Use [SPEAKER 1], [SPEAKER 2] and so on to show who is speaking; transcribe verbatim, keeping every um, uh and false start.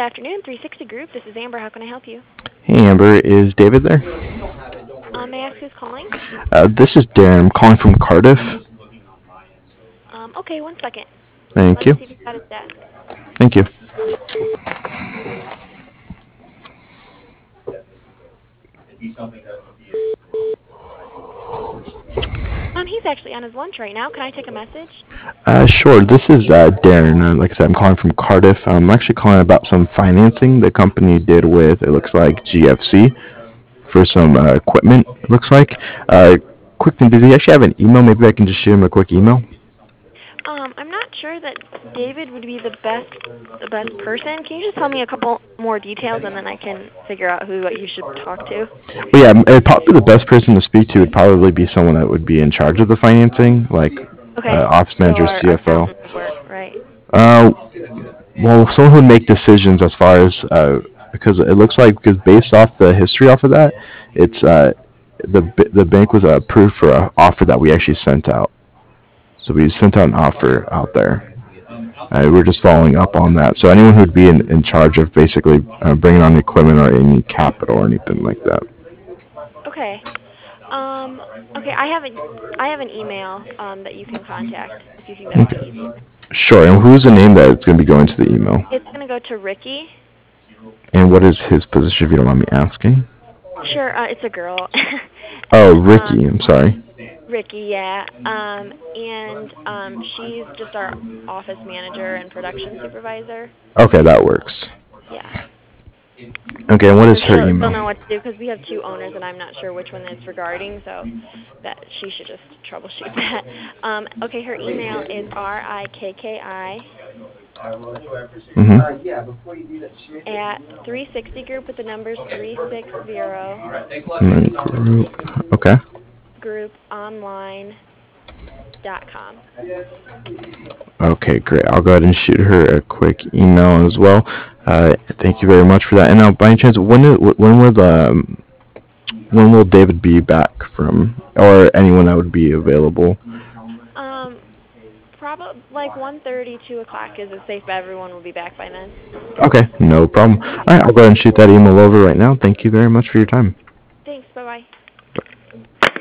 [SPEAKER 1] afternoon, three sixty Group. This is Amber. How can I help you?
[SPEAKER 2] Hey Amber, is David there?
[SPEAKER 1] Um, may I ask who's calling?
[SPEAKER 2] Uh, this is Darren. I'm calling from Cardiff.
[SPEAKER 1] Um, okay, one second.
[SPEAKER 2] Thank
[SPEAKER 1] Let me
[SPEAKER 2] you.
[SPEAKER 1] see if he's at his desk.
[SPEAKER 2] Thank you.
[SPEAKER 1] Um, he's actually on his lunch right now. Can I take a message?
[SPEAKER 2] Uh, sure. This is uh, Darren. Uh, like I said, I'm calling from Cardiff. I'm actually calling about some financing the company did with, it looks like, G F C for some uh, equipment, it looks like. Uh, quick thing, does he actually have an email? Maybe I can just shoot him a quick email?
[SPEAKER 1] Um, I'm not sure that David would be the best the best person. Can you just tell me a couple more details and then I can figure out who you should talk to?
[SPEAKER 2] But yeah, it'd probably the best person to speak to would probably be someone that would be in charge of the financing, like
[SPEAKER 1] Okay,
[SPEAKER 2] uh, office
[SPEAKER 1] so
[SPEAKER 2] manager,
[SPEAKER 1] our
[SPEAKER 2] C F O.
[SPEAKER 1] accountant would work, right?
[SPEAKER 2] Uh, well, someone who would make decisions as far as uh, because it looks like because based off the history off of that, it's uh, the b- the bank was approved for an offer that we actually sent out. So we sent out an offer out there. Uh, we're just following up on that. So anyone who'd be in, in charge of basically uh, bringing on equipment or any capital or anything like that.
[SPEAKER 1] Okay. Um, okay, I have an I have an email um, that you can contact if you think that would be
[SPEAKER 2] Okay.
[SPEAKER 1] easier.
[SPEAKER 2] Sure. And who's the name that's going to be going to the email?
[SPEAKER 1] It's gonna go to Ricky.
[SPEAKER 2] And what is his position, if you don't mind me asking?
[SPEAKER 1] Sure, uh, it's a girl.
[SPEAKER 2] Oh,
[SPEAKER 1] um,
[SPEAKER 2] Ricky. I'm sorry.
[SPEAKER 1] Ricky, yeah. Um, and um, she's just our office manager and production supervisor.
[SPEAKER 2] Okay, that works.
[SPEAKER 1] Yeah.
[SPEAKER 2] Okay, and what
[SPEAKER 1] So
[SPEAKER 2] is her
[SPEAKER 1] she'll she'll
[SPEAKER 2] email?
[SPEAKER 1] know what to do because we have two owners and I'm not sure which one it's regarding. So that she should just troubleshoot that. Um, okay, her email is R I K K I
[SPEAKER 2] Mm-hmm.
[SPEAKER 1] at three sixty Group with the numbers three sixty
[SPEAKER 2] Group. Okay.
[SPEAKER 1] group online dot com.
[SPEAKER 2] Okay, great. I'll go ahead and shoot her a quick email as well. Uh, thank you very much for that. And now, by any chance, when i- when will the um, when will David be back from, or anyone that would be available?
[SPEAKER 1] Um, probably like one thirty, two o'clock is a safe bet. Everyone will be back by then.
[SPEAKER 2] Okay, no problem. All right, I'll go ahead and shoot that email over right now. Thank you very much for your time.